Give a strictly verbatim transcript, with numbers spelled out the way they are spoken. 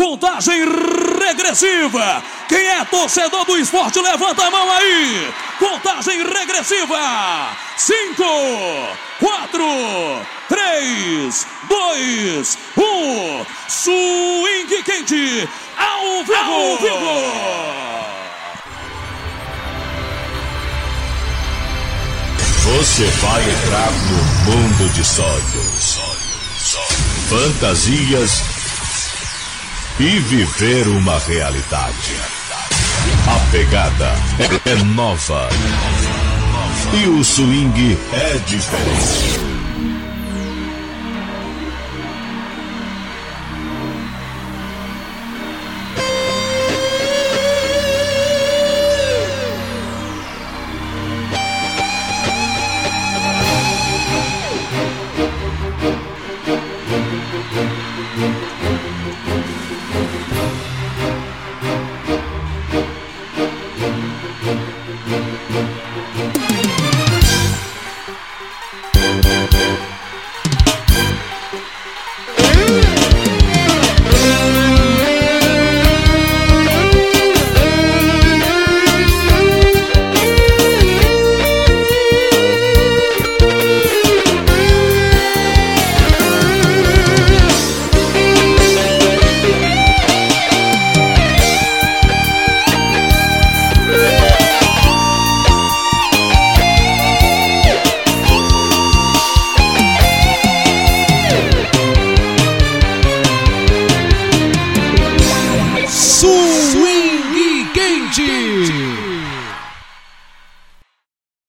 Contagem regressiva. Quem é torcedor do esporte, levanta a mão aí. Contagem regressiva. Cinco, quatro, três, dois, um. Swing quente ao vivo. Ao vivo. Você vai entrar no mundo de sonhos, fantasias e viver uma realidade. A pegada é nova e o swing é diferente.